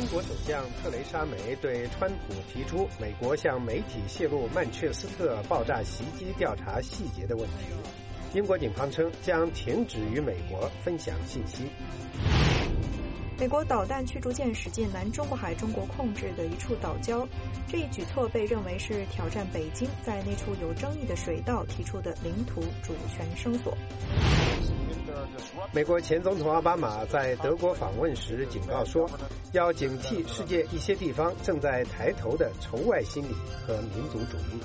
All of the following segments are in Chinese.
国首相特蕾莎梅对川普提出美国向媒体泄露曼彻斯特爆炸袭击调查细节的问题。英国警方称将停止与美国分享信息。 美国导弹驱逐舰驶进南中国海中国控制的一处岛礁，这一举措被认为是挑战北京在那处有争议的水道提出的领土主权声索。 美国前总统奥巴马在德国访问时警告说，要警惕世界一些地方正在抬头的仇外心理和民族主义。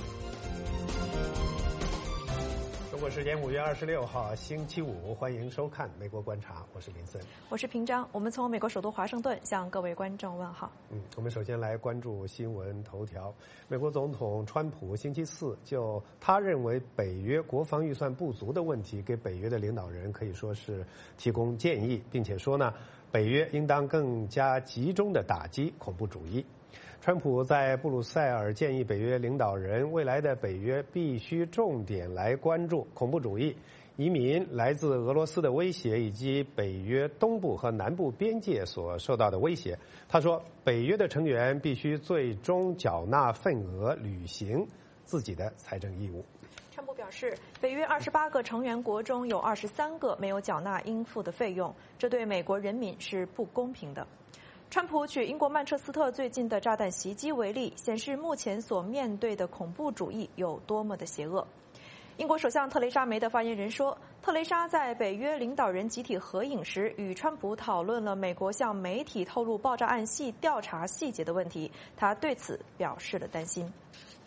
中国时间5月26号星期五，欢迎收看《美国观察》，我是林森， 我是平章。我们从美国首都华盛顿向各位观众问好。 我们首先来关注新闻头条。美国总统川普星期四就他认为北约国防预算不足的问题，给北约的领导人可以说是提供建议，并且说呢，北约应当更加集中地打击恐怖主义。川普在布鲁塞尔建议北约领导人，未来的北约必须重点来关注恐怖主义、移民、来自俄罗斯的威胁，以及北约东部和南部边界所受到的威胁。他说，北约的成员必须最终缴纳份额，履行自己的财政义务。 川普表示，北约28个成员国中有23个没有缴纳应付的费用，这对美国人民是不公平的。川普举英国曼彻斯特最近的炸弹袭击为例，显示目前所面对的恐怖主义有多么的邪恶。英国首相特蕾莎梅的发言人说，特蕾莎在北约领导人集体合影时与川普讨论了美国向媒体透露爆炸案调查细节的问题，他对此表示了担心。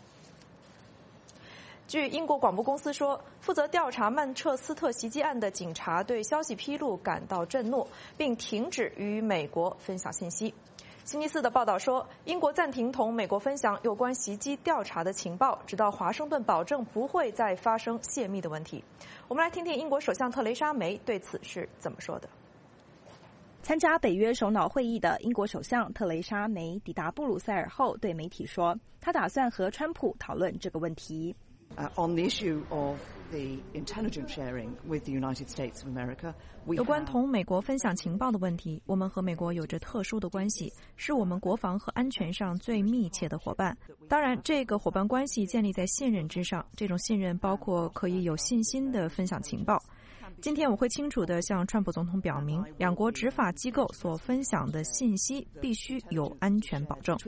据英国广播公司说，负责调查曼彻斯特袭击案的警察对消息披露感到震怒，并停止与美国分享信息。星期四的报道说，英国暂停同美国分享有关袭击调查的情报，直到华盛顿保证不会再发生泄密的问题。我们来听听英国首相特蕾莎梅对此是怎么说的。 参加北约首脑会议的英国首相特蕾莎梅抵达布鲁塞尔后对媒体说，她打算和川普讨论这个问题。 On the issue of the intelligence sharing with the United States of America, 有关同美国分享情报的问题，我们和美国有着特殊的关系，是我们国防和安全上最密切的伙伴。当然，这个伙伴关系建立在信任之上，这种信任包括可以有信心地分享情报。今天我会清楚地向川普总统表明，两国执法机构所分享的信息必须有安全保证。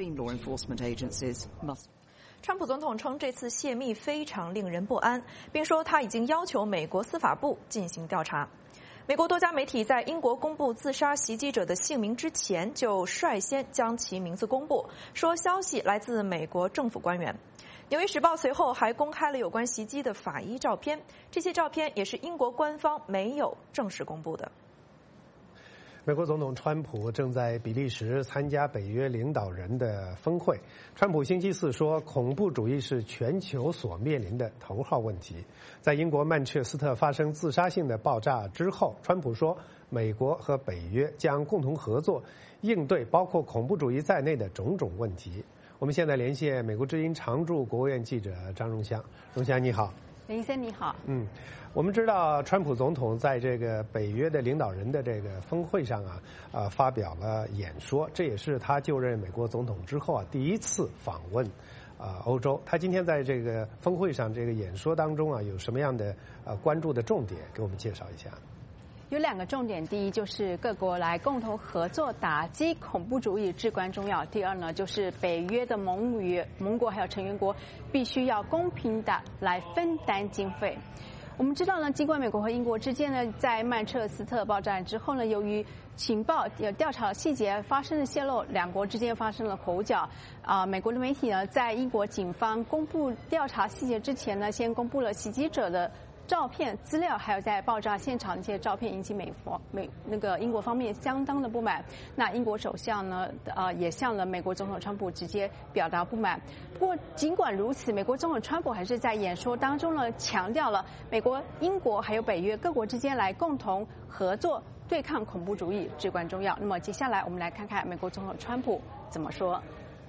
川普总统称这次泄密非常令人不安，并说他已经要求美国司法部进行调查。美国多家媒体在英国公布自杀袭击者的姓名之前，就率先将其名字公布，说消息来自美国政府官员。纽约时报随后还公开了有关袭击的法医照片，这些照片也是英国官方没有正式公布的。 美国总统川普正在比利时参加北约领导人的峰会。川普星期四说，恐怖主义是全球所面临的头号问题。在英国曼彻斯特发生自杀性的爆炸之后，川普说，美国和北约将共同合作，应对包括恐怖主义在内的种种问题。我们现在连线美国之音常驻国务院记者张荣香。荣香你好。 林森你好。 我们知道川普总统在这个北约的领导人的这个峰会上发表了演说，这也是他就任美国总统之后第一次访问欧洲。他今天在这个峰会上这个演说当中有什么样的关注的重点，给我们介绍一下。 有2个重点，第一就是各国来共同合作打击恐怖主义至关重要，第二呢就是北约的盟国还有成员国必须要公平的来分担经费。我们知道呢，尽管美国和英国之间呢在曼彻斯特爆炸之后呢，由于情报调查细节发生了泄露，两国之间发生了口角。美国的媒体呢在英国警方公布调查细节之前呢，先公布了袭击者的照片、资料，还有在爆炸现场的一些照片，引起英国方面相当的不满。那英国首相呢，也向了美国总统川普直接表达不满。不过尽管如此，美国总统川普还是在演说当中呢，强调了美国、英国还有北约各国之间来共同合作对抗恐怖主义至关重要。那么接下来我们来看看美国总统川普怎么说。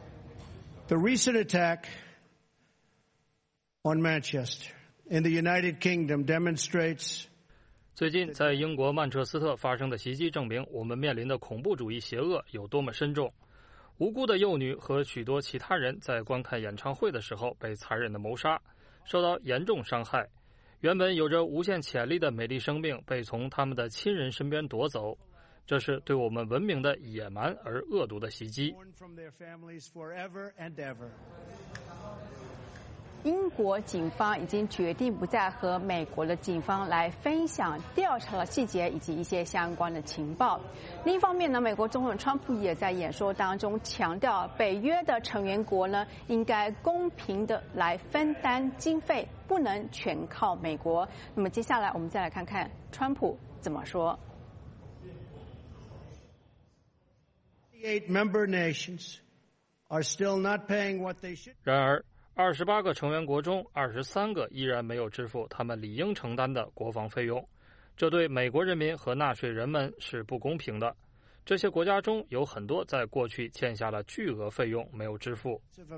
The recent attack on Manchester.In the United Kingdom demonstrates 最近在英国曼彻斯特发生的袭击证明，我们面临的恐怖主义邪恶有多么深重。 无辜的幼女和许多其他人在观看演唱会的时候被残忍的谋杀，受到严重伤害。原本有着无限潜力的美丽生命被从他们的亲人身边夺走，这是对我们文明的野蛮而恶毒的袭击。 英国警方已经决定不再和美国的警方来分享调查的细节以及一些相关的情报。另一方面呢，美国总统川普也在演说当中强调，北约的成员国呢应该公平的来分担经费，不能全靠美国。那么接下来我们再来看看川普怎么说。 然而28个成员国中23个依然没有支付他们理应承担的国防费用，这对美国人民和纳税人们是不公平的。这些国家中有很多在过去欠下了巨额费用没有支付。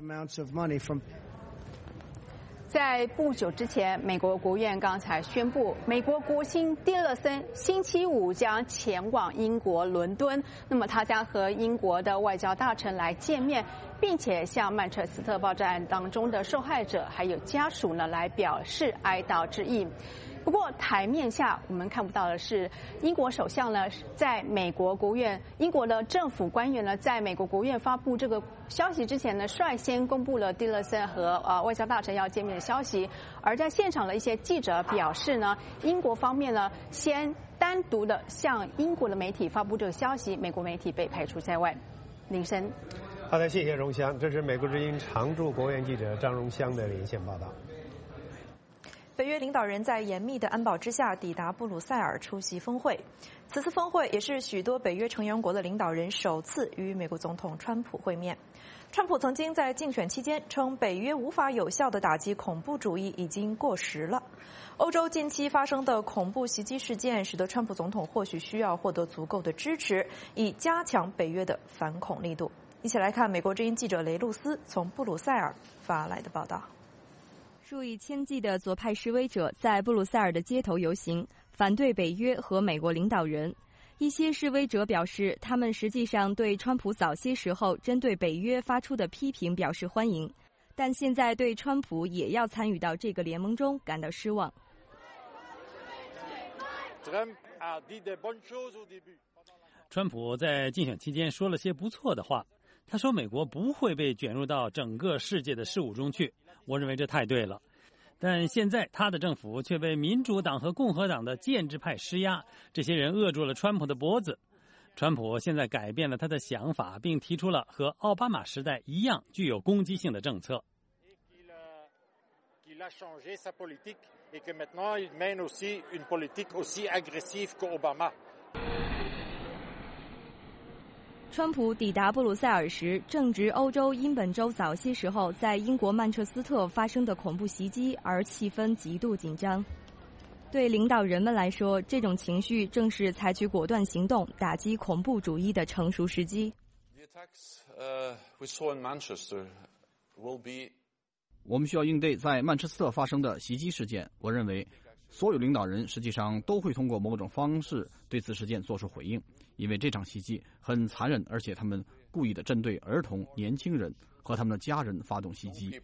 在不久之前，美国国务院刚才宣布，美国国卿蒂勒森星期五将前往英国伦敦，那么他将和英国的外交大臣来见面，并且向曼彻斯特爆炸案当中的受害者还有家属呢来表示哀悼致意。不过台面下我们看不到的是，英国首相呢在美国国务院，英国的政府官员呢在美国国务院发布这个消息之前呢，率先公布了蒂勒森和外交大臣要见面的消息。而在现场的一些记者表示呢，英国方面呢先单独的向英国的媒体发布这个消息，美国媒体被排除在外。林森， 好的，谢谢荣香。这是美国之音常驻国务院记者张荣香的连线报道。 北约领导人在严密的安保之下抵达布鲁塞尔出席峰会。此次峰会也是许多北约成员国的领导人首次与美国总统川普会面。川普曾经在竞选期间称，北约无法有效地打击恐怖主义已经过时了。欧洲近期发生的恐怖袭击事件，使得川普总统或许需要获得足够的支持，以加强北约的反恐力度。一起来看美国之音记者雷露斯从布鲁塞尔发来的报道。 数以千计的左派示威者在布鲁塞尔的街头游行，反对北约和美国领导人。一些示威者表示，他们实际上对川普早些时候针对北约发出的批评表示欢迎，但现在对川普也要参与到这个联盟中感到失望。 川普在竞选期间说了些不错的话，他说美国不会被卷入到整个世界的事务中去，我认为这太对了。但现在他的政府却被民主党和共和党的建制派施压，这些人扼住了川普的脖子。川普现在改变了他的想法，并提出了和奥巴马时代一样具有攻击性的政策。 川普抵达布鲁塞尔时，正值欧洲因本周早些时候在英国曼彻斯特发生的恐怖袭击而气氛极度紧张。对领导人们来说，这种情绪正是采取果断行动打击恐怖主义的成熟时机。 我们需要应对在曼彻斯特发生的袭击事件。我认为所有领导人实际上都会通过某种方式对此事件做出回应，因为这场袭击很残忍，而且他们故意的针对儿童、年轻人和他们的家人发动袭击。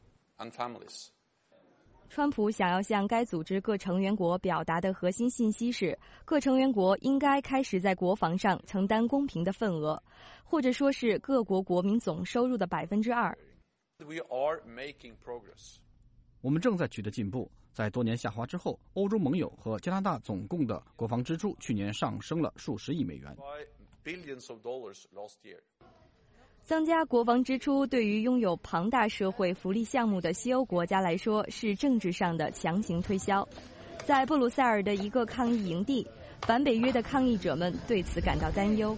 川普想要向该组织各成员国表达的核心信息是，各成员国应该开始在国防上承担公平的份额，或者说是各国国民总收入的2%。 我们正在取得进步。在多年下滑之后，欧洲盟友和加拿大总共的国防支出去年上升了数十亿美元。 增加国防支出对于拥有庞大社会福利项目的西欧国家来说是政治上的强行推销。在布鲁塞尔的一个抗议营地，反北约的抗议者们对此感到担忧。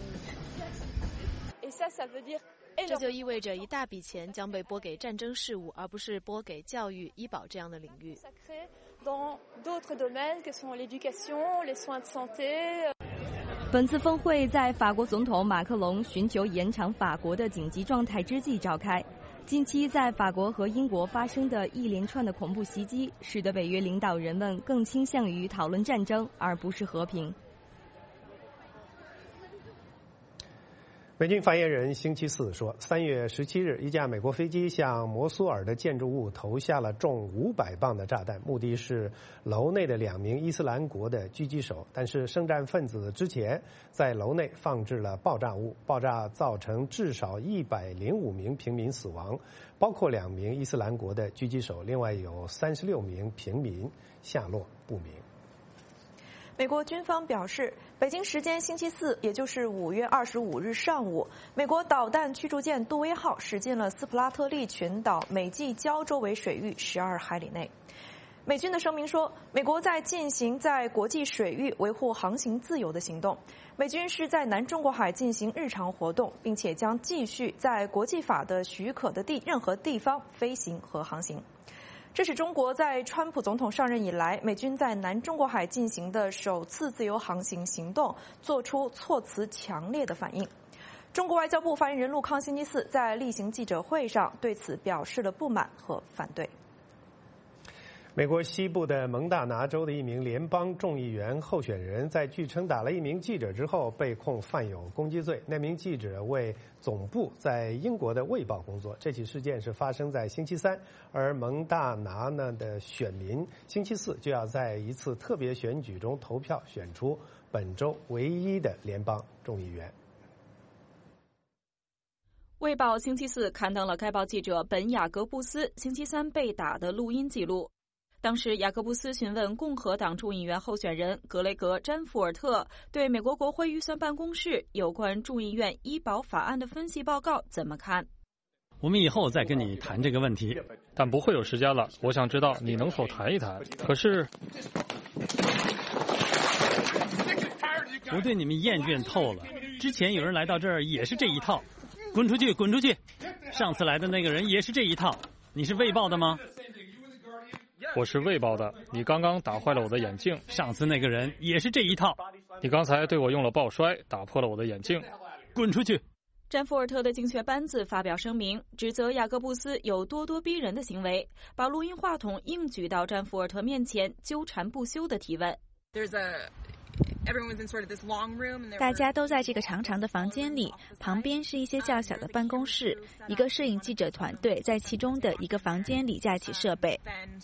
这就意味着一大笔钱将被拨给战争事务，而不是拨给教育、医保这样的领域。 本次峰会在法国总统马克龙寻求延长法国的紧急状态之际召开。近期在法国和英国发生的一连串的恐怖袭击，使得北约领导人们更倾向于讨论战争，而不是和平。 美军发言人星期四说，3月17日，一架美国飞机向摩苏尔的建筑物投下了重500磅的炸弹，目的是楼内的2名伊斯兰国的狙击手。但是圣战分子之前在楼内放置了爆炸物，爆炸造成至少105名平民死亡，包括2名伊斯兰国的狙击手，另外有36名平民下落不明。 美国军方表示，北京时间星期四，也就是5月25日上午，美国导弹驱逐舰杜威号驶进了斯普拉特利群岛美济礁周围水域12海里内。美军的声明说，美国在进行在国际水域维护航行自由的行动。美军是在南中国海进行日常活动，并且将继续在国际法的许可的任何地方飞行和航行。这是中国在川普总统上任以来，美军在南中国海进行的首次自由航行行动，做出措辞强烈的反应。中国外交部发言人陆康星期四在例行记者会上对此表示了不满和反对。 美国西部的蒙大拿州的一名联邦众议员候选人在据称打了一名记者之后被控犯有攻击罪。那名记者为总部在英国的《卫报》工作。这起事件是发生在星期三，而蒙大拿的选民星期四就要在一次特别选举中投票选出本州唯一的联邦众议员。 卫报星期四刊登了该报记者本雅各布斯星期三被打的录音记录。当时，雅各布斯询问共和党众议员候选人格雷格·詹福尔特对美国国会预算办公室有关众议院医保法案的分析报告怎么看。 我们以后再跟你谈这个问题， 但不会有时间了。我想知道你能否谈一谈。可是， 我对你们厌倦透了。之前有人来到这儿也是这一套，滚出去，滚出去！上次来的那个人也是这一套。你是卫报的吗？ 我是卫报的。你刚刚打坏了我的眼镜。 上次那个人也是这一套。 你刚才对我用了抱摔，打破了我的眼镜。 滚出去！ 詹福尔特的竞选班子发表声明，指责雅各布斯有咄咄逼人的行为，把录音话筒硬举到詹福尔特面前，纠缠不休地提问。 大家都在这个长长的房间里，旁边是一些较小的办公室，一个摄影记者团队在其中的一个房间里架起设备。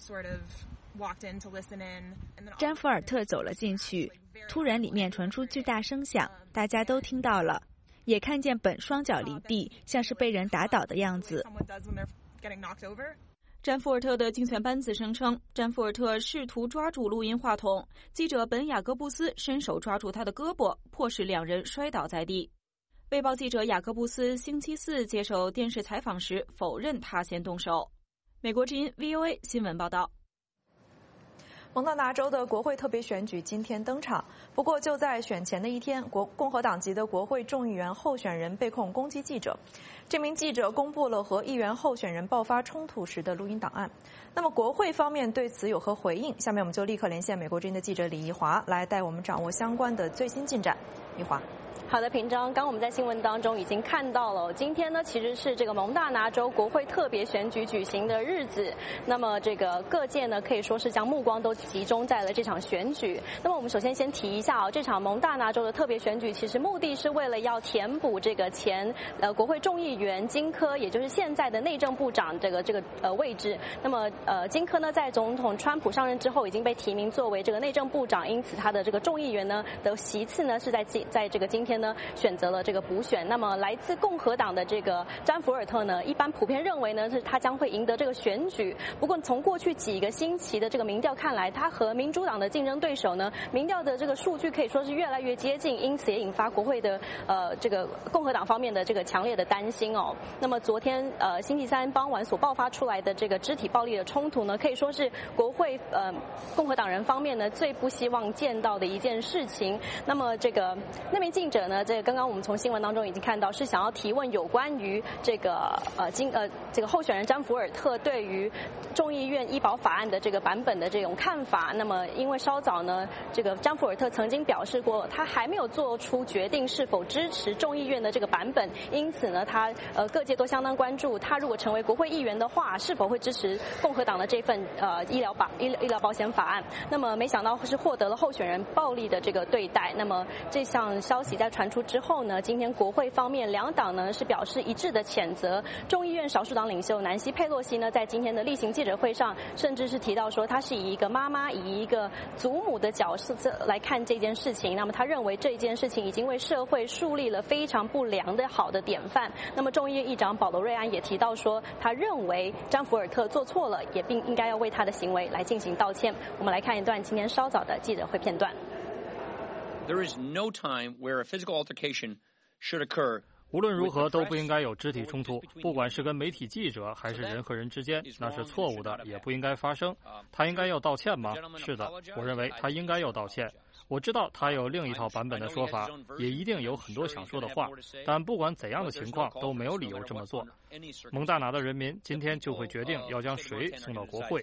詹福尔特走了进去，突然里面传出巨大声响，大家都听到了，也看见本双脚离地，像是被人打倒的样子。 詹福尔特的竞选班子声称，詹福尔特试图抓住录音话筒，记者本雅各布斯伸手抓住他的胳膊，迫使两人摔倒在地。卫报记者雅各布斯星期四接受电视采访时否认他先动手。美国之音 VOA 新闻报道。 蒙大拿州的国会特别选举今天登场，不过就在选前的一天，共和党籍的国会众议员候选人被控攻击记者。这名记者公布了和议员候选人爆发冲突时的录音档案。那么国会方面对此有何回应？下面我们就立刻连线美国之音的记者李怡华来带我们掌握相关的最新进展。怡华。 好的，平章，刚我们在新闻当中已经看到了，今天呢其实是这个蒙大拿州国会特别选举举行的日子。那么这个各界呢可以说是将目光都集中在了这场选举。那么我们首先提一下这场蒙大拿州的特别选举，其实目的是为了要填补这个前国会众议员金科，也就是现在的内政部长这个位置。那么金科呢在总统川普上任之后已经被提名作为这个内政部长，因此他的这个众议员呢的席次呢是在这个今天呢选择了这个补选。那么来自共和党的这个詹福尔特呢，一般普遍认为呢是他将会赢得这个选举。不过从过去几个星期的这个民调看来，他和民主党的竞争对手呢，民调的这个数据可以说是越来越接近，因此也引发国会的这个共和党方面的这个强烈的担心哦。那么昨天星期三傍晚所爆发出来的这个肢体暴力的冲突呢，可以说是国会共和党人方面呢最不希望见到的一件事情。那么那名记者呢，这个刚刚我们从新闻当中已经看到，是想要提问有关于这个这个候选人詹福尔特对于众议院医保法案的这个版本的这种看法。那么因为稍早呢，这个詹福尔特曾经表示过，他还没有做出决定是否支持众议院的这个版本，因此呢，他各界都相当关注，他如果成为国会议员的话，是否会支持共和党的这份医疗保险法案。那么没想到是获得了候选人暴力的这个对待。那么这项消息在传出之后呢，今天国会方面两党呢是表示一致的谴责。众议院少数党领袖南希佩洛西呢，在今天的例行记者会上，甚至是提到说，她是以一个妈妈、以一个祖母的角色来看这件事情。那么他认为这件事情已经为社会树立了非常不良的好的典范。那么众议院议长保罗·瑞安也提到说，他认为詹福尔特做错了，也并应该要为他的行为来进行道歉。我们来看一段今天稍早的记者会片段。 There is no time where a physical altercation should occur. 无论如何都不应该有肢体冲突，不管是跟媒体记者还是人和人之间，那是错误的，也不应该发生。他应该要道歉吗？是的，我认为他应该要道歉。我知道他有另一套版本的说法，也一定有很多想说的话，但不管怎样的情况都没有理由这么做。蒙大拿的人民今天就会决定要将谁送到国会。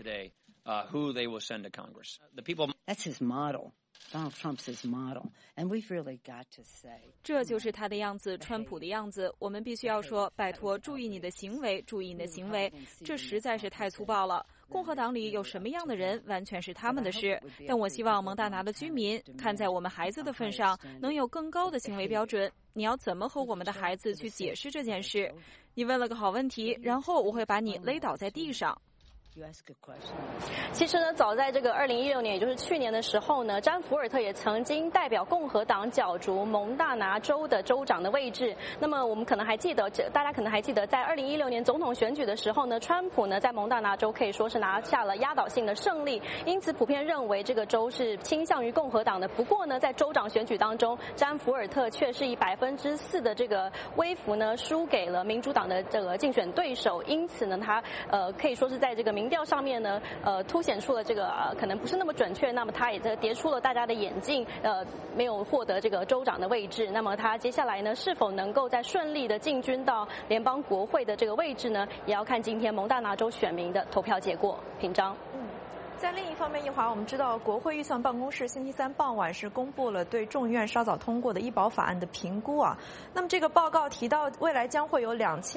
That's his model.Donald Trump's his model, and we've really got to say. 这就是他的样子，川普的样子。我们必须要说，拜托，注意你的行为，注意你的行为，这实在是太粗暴了。共和党里有什么样的人，完全是他们的事。但我希望蒙大拿的居民看在我们孩子的份上，能有更高的行为标准。你要怎么和我们的孩子去解释这件事？你问了个好问题，然后我会把你勒倒在地上。 其实呢，早在这个2016年，也就是去年的时候呢，詹福尔特也曾经代表共和党角逐蒙大拿州的州长的位置。那么我们可能还记得，大家可能还记得，在2016年总统选举的时候呢，川普呢在蒙大拿州可以说是拿下了压倒性的胜利，因此普遍认为这个州是倾向于共和党的。不过呢，在州长选举当中，詹福尔特却是以4%的这个微幅呢输给了民主党的这个竞选对手，因此呢，他可以说是在这个民调上面呢，凸显出了这个可能不是那么准确，那么他也跌出了大家的眼镜，没有获得这个州长的位置。那么他接下来呢，是否能够再顺利的进军到联邦国会的这个位置呢？也要看今天蒙大拿州选民的投票结果。平章。 在另一方面，一会儿我们知道，国会预算办公室星期三傍晚是公布了对众议院稍早通过的医保法案的评估啊。那么这个报告提到，未来将会有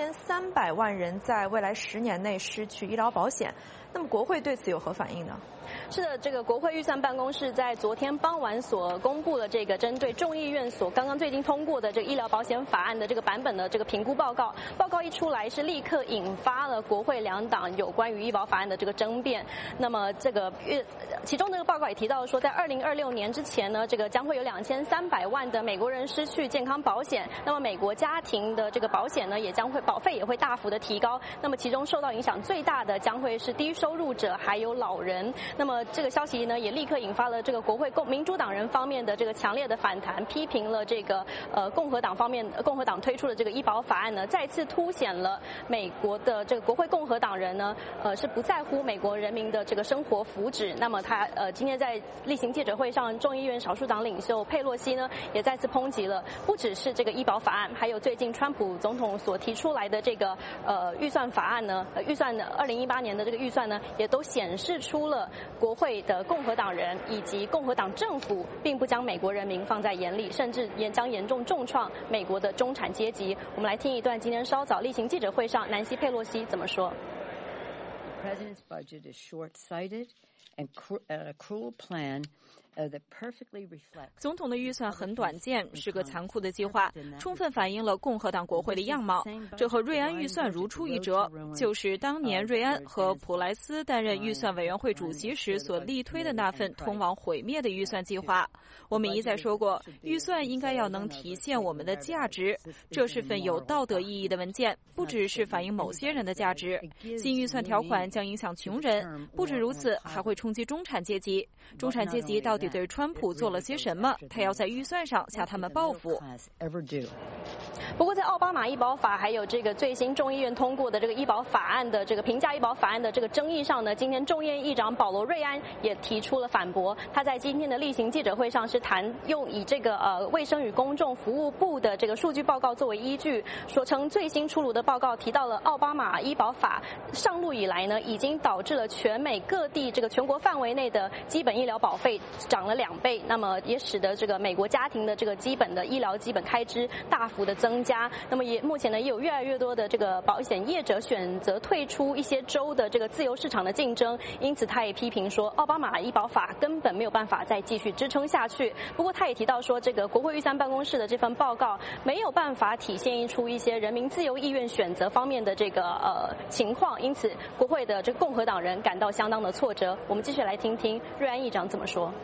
2300万人在未来10年内失去医疗保险。那么国会对此有何反应呢？ 是的，这个国会预算办公室在昨天傍晚所公布了这个针对众议院所刚刚最近通过的这个医疗保险法案的这个版本的这个评估报告。报告一出来，是立刻引发了国会两党有关于医保法案的这个争辩。那么这个其中这个报告也提到说，在2026年之前呢，这个将会有2300万的美国人失去健康保险。那么美国家庭的这个保险呢，也将会保费也会大幅的提高。那么其中受到影响最大的将会是低收入者还有老人。那么这个消息呢，也立刻引发了这个国会民主党人方面的这个强烈的反弹，批评了这个共和党推出的这个医保法案呢，再次凸显了美国的这个国会共和党人呢，是不在乎美国人民的这个生活福祉。那么他今天在例行记者会上，众议院少数党领袖佩洛西呢，也再次抨击了不只是这个医保法案，还有最近川普总统所提出来的这个预算法案呢，预算2018年的这个预算呢，也都显示出了国会的共和党人以及共和党政府并不将美国人民放在眼里，甚至也将严重重创美国的中产阶级。我们来听一段今天稍早例行记者会上南希佩洛西怎么说。 The president's budget is short-sighted and a cruel plan that perfectly reflects. 总统的预算很短见，是个残酷的计划，充分反映了共和党国会的样貌。这和瑞安预算如出一辙，就是当年瑞安和普莱斯担任预算委员会主席时所力推的那份通往毁灭的预算计划。我们一再说过，预算应该要能体现我们的价值，这是份有道德意义的文件，不只是反映某些人的价值。新预算条款将影响穷人，不止如此，还会冲击中产阶级。中产阶级到底对川普做了些什么？他要在预算上向他们报复。 不过，在奥巴马医保法还有这个最新众议院通过的这个医保法案的这个平价医保法案的这个争议上呢，今天众议院议长保罗·瑞安也提出了反驳。他在今天的例行记者会上是以这个卫生与公众服务部的这个数据报告作为依据，说称最新出炉的报告提到了奥巴马医保法上路以来呢，已经导致了全美各地这个全国范围内的基本医疗保费涨了2倍，那么也使得这个美国家庭的这个基本的医疗基本开支大幅的增加。那么目前呢，也有越来越多的这个保险业者选择退出一些州的这个自由市场的竞争，因此他也批评说，奥巴马医保法根本没有办法再继续支撑下去。不过他也提到说，这个国会预算办公室的这份报告没有办法体现出一些人民自由意愿选择方面的这个情况，因此国会的这个共和党人感到相当的挫折。我们继续来听听瑞安议长怎么说。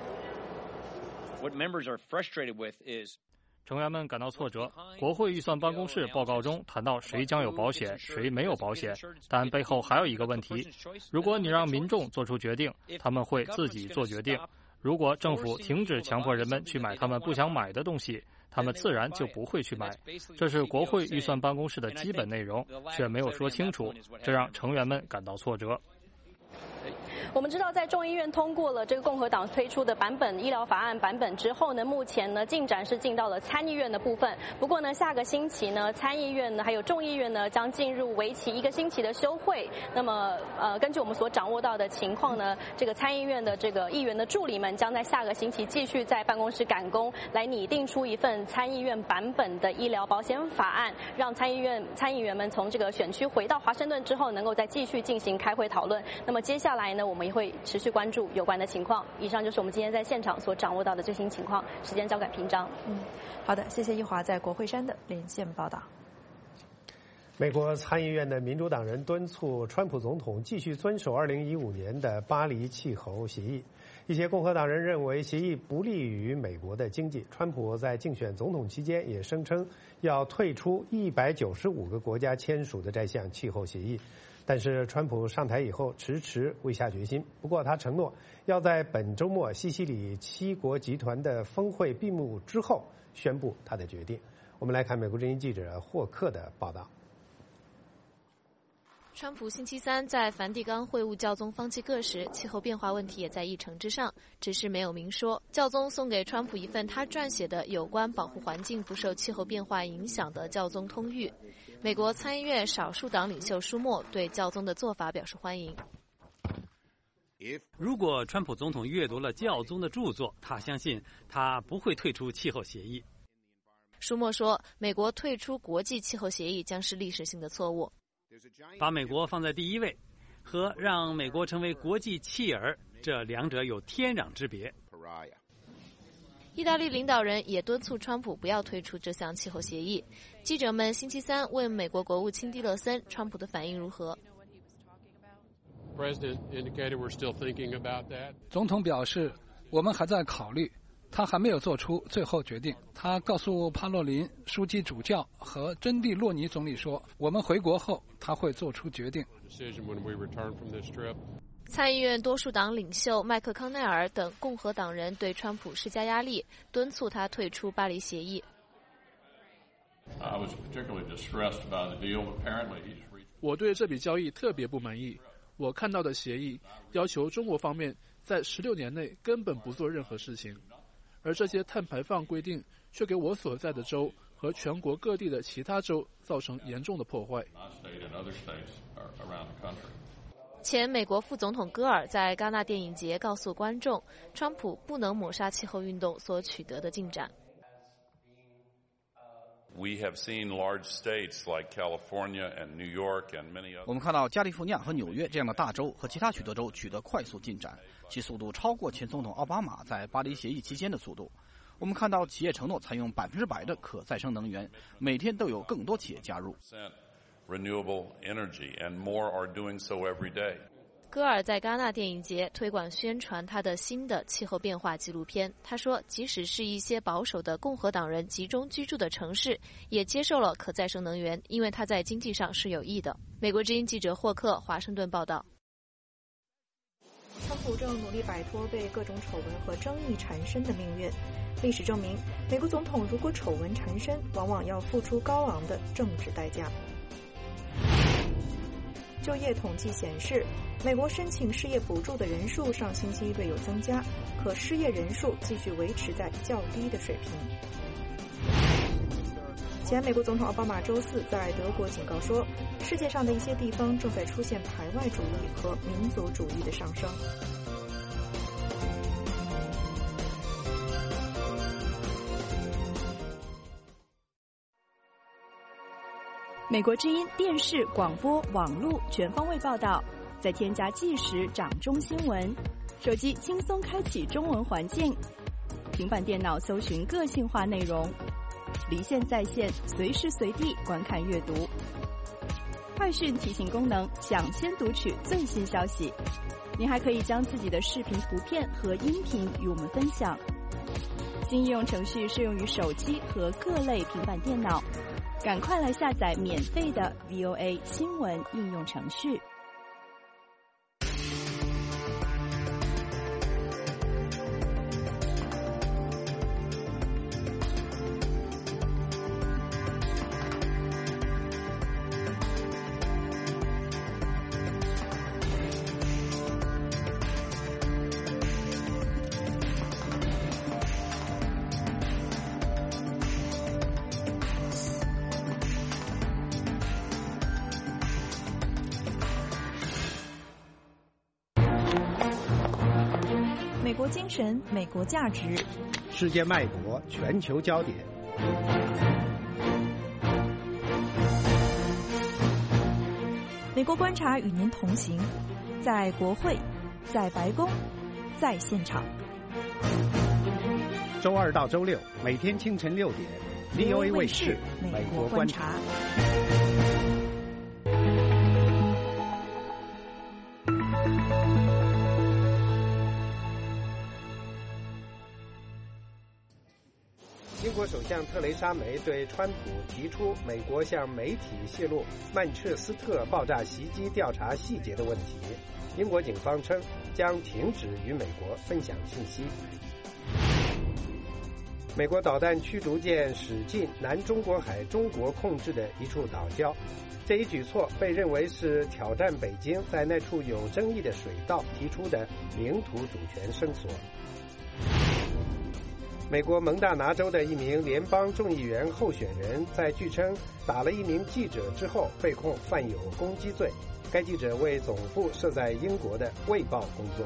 What members are frustrated with is 成员们感到挫折。国会预算办公室报告中谈到谁将有保险，谁没有保险，但背后还有一个问题：如果你让民众做出决定，他们会自己做决定；如果政府停止强迫人们去买他们不想买的东西，他们自然就不会去买。这是国会预算办公室的基本内容，却没有说清楚，这让成员们感到挫折。 我们知道，在众议院通过了这个共和党推出的版本医疗法案版本之后呢，目前呢进展是进到了参议院的部分。不过呢，下个星期呢，参议院呢还有众议院呢将进入为期1个星期的休会。那么根据我们所掌握到的情况呢，这个参议院的这个议员的助理们将在下个星期继续在办公室赶工，来拟定出一份参议院版本的医疗保险法案，让参议员们从这个选区回到华盛顿之后，能够再继续进行开会讨论。那么接下来呢，我们也会持续关注有关的情况。以上就是我们今天在现场所掌握到的最新情况。时间交给平章。 好的，谢谢一华在国会山的连线报道。 美国参议院的民主党人敦促川普总统继续遵守2015年的巴黎气候协议。一些共和党人认为协议不利于美国的经济。川普在竞选总统期间也声称要退出195个国家签署的这项气候协议。但是川普上台以后迟迟未下决心。不过他承诺要在本周末西西里7国集团的峰会闭幕之后宣布他的决定。我们来看美国之音记者霍克的报道。 川普星期三在梵蒂冈会晤教宗方济各时，气候变化问题也在议程之上，只是没有明说。教宗送给川普一份他撰写的有关保护环境不受气候变化影响的教宗通谕。美国参议院少数党领袖舒默对教宗的做法表示欢迎。 如果川普总统阅读了教宗的著作，他相信他不会退出气候协议。 舒默说，美国退出国际气候协议将是历史性的错误。 把美国放在第一位和让美国成为国际弃儿，这两者有天壤之别。 意大利领导人也敦促川普不要退出这项气候协议。记者们星期三问美国国务卿蒂勒森，川普的反应如何？ 总统表示，我们还在考虑，他还没有做出最后决定。他告诉帕洛林书记主教和珍蒂洛尼总理说，我们回国后他会做出决定。 参议院多数党领袖麦克康奈尔等共和党人对川普施加压力，敦促他退出巴黎协议。 我对这笔交易特别不满意。我看到的协议要求中国方面在16年内根本不做任何事情，而这些碳排放规定却给我所在的州和全国各地的其他州造成严重的破坏。 前美国副总统戈尔在戛纳电影节告诉观众，川普不能抹杀气候运动所取得的进展。 我们看到加利福尼亚和纽约这样的大州和其他许多州取得快速进展，其速度超过前总统奥巴马在巴黎协议期间的速度。我们看到企业承诺采用100%的可再生能源，每天都有更多企业加入。 戈尔在戛纳电影节推广宣传他的新的气候变化纪录片。他说，即使是一些保守的共和党人集中居住的城市，也接受了可再生能源，因为它在经济上是有益的。美国之音记者霍克华盛顿报道。 川普正努力摆脱被各种丑闻和争议缠身的命运。历史证明，美国总统如果丑闻缠身，往往要付出高昂的政治代价。就业统计显示，美国申请失业补助的人数上星期略有增加，可失业人数继续维持在较低的水平。前美国总统奥巴马周四在德国警告说，世界上的一些地方正在出现排外主义和民族主义的上升。 美国之音电视、广播、网络全方位报道，再添加即时掌中新闻，手机轻松开启中文环境，平板电脑搜寻个性化内容，离线在线，随时随地观看阅读。快讯提醒功能，抢先读取最新消息。您还可以将自己的视频、图片和音频与我们分享。新应用程序适用于手机和各类平板电脑，赶快来下载免费的 VOA 新闻应用程序。 美国精神，美国价值， 世界脉搏，全球焦点。 美国观察与您同行，在国会，在白宫，在现场。 周二到周六，每天清晨6点 ，VOA 卫视《美国观察》。英国首相特蕾莎梅对川普提出美国向媒体泄露曼彻斯特爆炸袭击调查细节的问题，英国警方称将停止与美国分享信息。美国导弹驱逐舰驶进南中国海中国控制的一处岛礁，这一举措被认为是挑战北京在那处有争议的水道提出的领土主权伸索。美国蒙大拿州的一名联邦众议员候选人在据称打了一名记者之后被控犯有攻击罪，该记者为总部设在英国的《卫报》工作。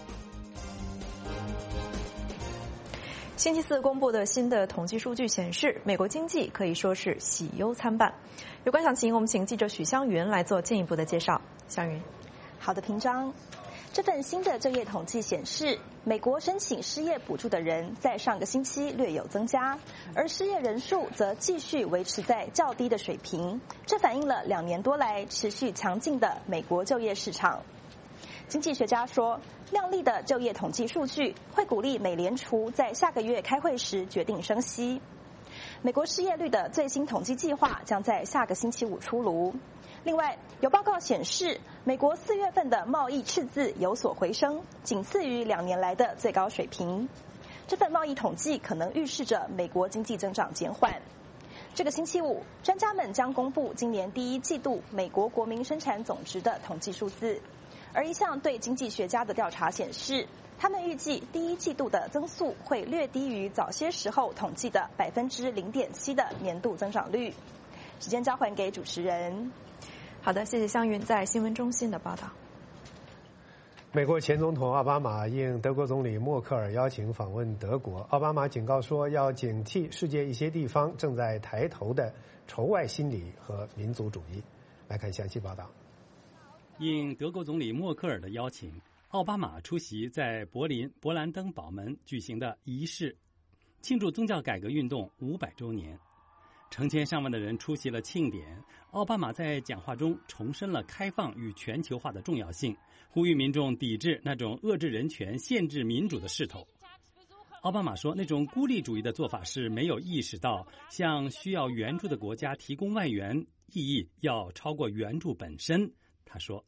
星期四公布的新的统计数据显示，美国经济可以说是喜忧参半。有关详情，我们请记者许湘云来做进一步的介绍。湘云， 好的，平章。这份新的就业统计显示，美国申请失业补助的人在上个星期略有增加，而失业人数则继续维持在较低的水平，这反映了2年多来持续强劲的美国就业市场。经济学家说，亮丽的就业统计数据会鼓励美联储在下个月开会时决定升息。美国失业率的最新统计计划将在下个星期5出炉。另外，有报告显示，美国4月份的贸易赤字有所回升，仅次于2年来的最高水平。这份贸易统计可能预示着美国经济增长减缓。这个星期5，专家们将公布今年第1季度美国国民生产总值的统计数字。而一项对经济学家的调查显示，他们预计第1季度的增速会略低于早些时候统计的0.7%的年度增长率。时间交还给主持人。 好的，谢谢湘云在新闻中心的报道。 美国前总统奥巴马应德国总理默克尔邀请访问德国，奥巴马警告说要警惕世界一些地方正在抬头的仇外心理和民族主义。来看详细报道。 应德国总理默克尔的邀请，奥巴马出席在柏林勃兰登堡门举行的仪式，庆祝宗教改革运动500周年。成千上万的人出席了庆典。奥巴马在讲话中重申了开放与全球化的重要性，呼吁民众抵制那种遏制人权、限制民主的势头。奥巴马说，那种孤立主义的做法是没有意识到向需要援助的国家提供外援意义要超过援助本身。他说，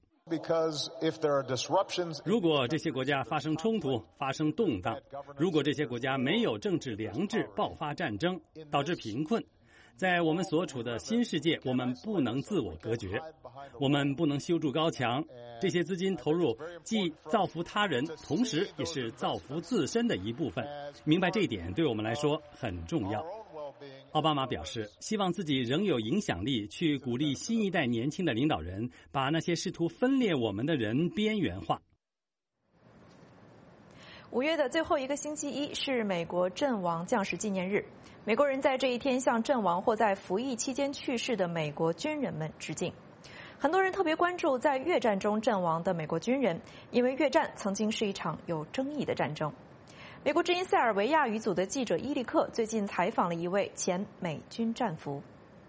如果这些国家发生冲突、发生动荡，如果这些国家没有政治良知、爆发战争，导致贫困，在我们所处的新世界，我们不能自我隔绝，我们不能修筑高墙。这些资金投入既造福他人，同时也是造福自身的一部分。明白这一点对我们来说很重要。奥巴马表示，希望自己仍有影响力去鼓励新一代年轻的领导人，把那些试图分裂我们的人边缘化。 5月的最后一个星期一是美国阵亡将士纪念日，美国人在这一天向阵亡或在服役期间去世的美国军人们致敬。很多人特别关注在越战中阵亡的美国军人，因为越战曾经是一场有争议的战争。美国之音塞尔维亚语组的记者伊利克最近采访了一位前美军战俘。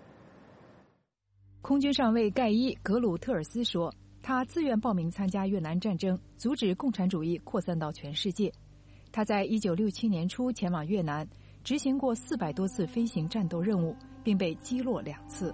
空军上尉盖伊·格鲁特尔斯说，他自愿报名参加越南战争，阻止共产主义扩散到全世界。他在1967年初前往越南，执行过400多次飞行战斗任务，并被击落2次。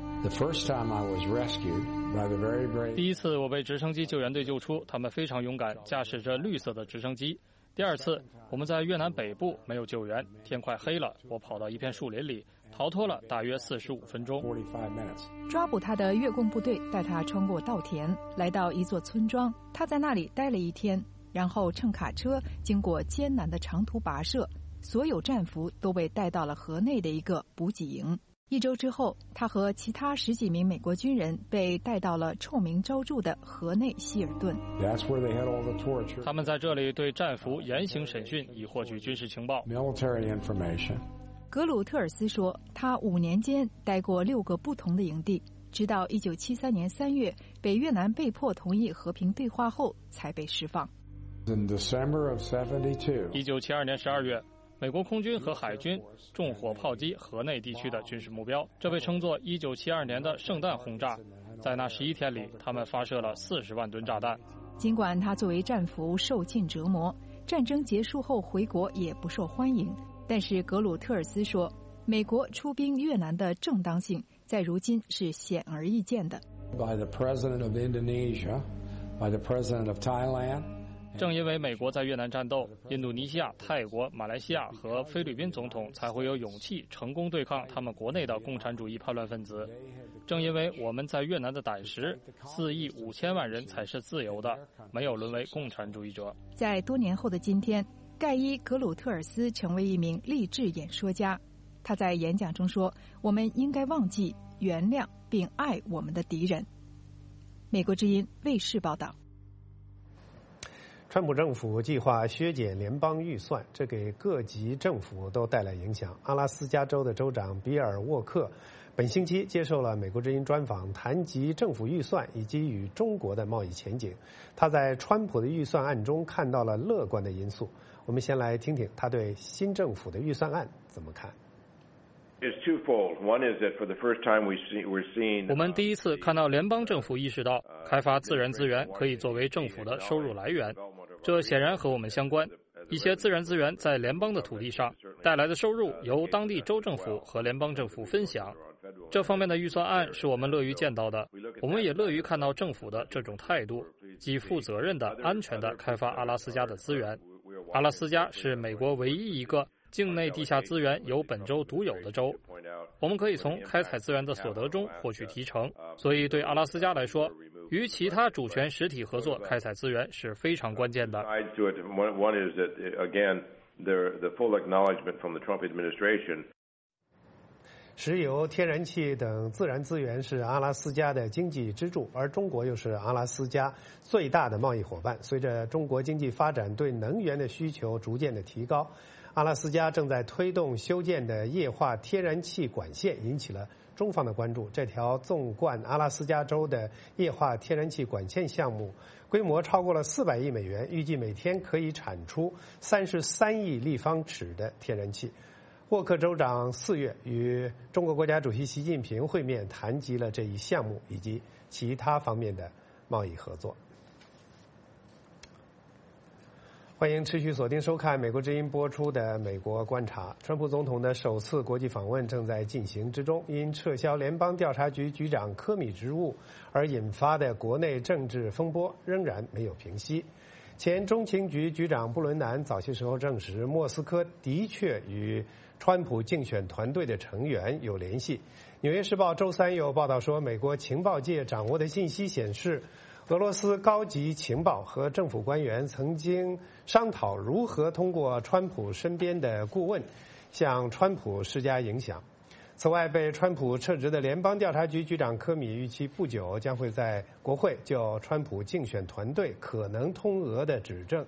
第一次我被直升机救援队救出，他们非常勇敢，驾驶着绿色的直升机。第二次我们在越南北部没有救援，天快黑了，我跑到一片树林里，逃脱了大约45分钟。 抓捕他的越共部队带他穿过稻田，来到一座村庄，他在那里待了1天，然后乘卡车经过艰难的长途跋涉，所有战俘都被带到了河内的一个补给营。1周之后，他和其他10几名美国军人被带到了臭名昭著的河内希尔顿。 他们在这里对战俘严刑审讯，以获取军事情报。 格鲁特尔斯说，他5年间待过6个不同的营地，直到1973年3月，北越南被迫同意和平对话后才被释放。 1972年12月。美国空军和海军重火炮击河内地区的军事目标，这被称作1972年的圣诞轰炸。在那11天里，他们发射了40万吨炸弹。 尽管他作为战俘受尽折磨，战争结束后回国也不受欢迎，但是格鲁特尔斯说，美国出兵越南的正当性在如今是显而易见的。 By the President of Indonesia, by the President of Thailand. 正因为美国在越南战斗，印度尼西亚、泰国、马来西亚和菲律宾总统才会有勇气成功对抗他们国内的共产主义叛乱分子。正因为我们在越南的胆识，4亿5千万人才是自由的，没有沦为共产主义者。 在多年后的今天，盖伊·格鲁特尔斯成为一名励志演说家。他在演讲中说，我们应该忘记、原谅并爱我们的敌人。美国之音卫视报道。 川普政府计划削减联邦预算，这给各级政府都带来影响。阿拉斯加州的州长比尔·沃克本星期接受了美国之音专访，谈及政府预算以及与中国的贸易前景。他在川普的预算案中看到了乐观的因素。我们先来听听他对新政府的预算案怎么看。 我们第一次看到联邦政府意识到开发自然资源可以作为政府的收入来源，这显然和我们相关。一些自然资源在联邦的土地上带来的收入由当地州政府和联邦政府分享。这方面的预算案是我们乐于见到的，我们也乐于看到政府的这种态度，即负责任的、安全的开发阿拉斯加的资源。阿拉斯加是美国唯一一个境内地下资源由本州独有的州，我们可以从开采资源的所得中获取提成，所以对阿拉斯加来说，与其他主权实体合作开采资源是非常关键的。 石油、天然气等自然资源是阿拉斯加的经济支柱，而中国又是阿拉斯加最大的贸易伙伴。随着中国经济发展，对能源的需求逐渐的提高，阿拉斯加正在推动修建的液化天然气管线引起了中方的关注。这条纵贯阿拉斯加州的液化天然气管线项目规模超过了400亿美元，预计每天可以产出33亿立方尺的天然气。沃克州长4月与中国国家主席习近平会面，谈及了这一项目以及其他方面的贸易合作。欢迎持续锁定收看美国之音播出的《美国观察》。川普总统的首次国际访问正在进行之中，因撤销联邦调查局局长科米职务而引发的国内政治风波仍然没有平息。前中情局局长布伦南早些时候证实，莫斯科的确与川普竞选团队的成员有联系。纽约时报周3又报道说，美国情报界掌握的信息显示，俄罗斯高级情报和政府官员曾经商讨如何通过川普身边的顾问向川普施加影响。此外，被川普撤职的联邦调查局局长科米预期不久将会在国会就川普竞选团队可能通俄的指证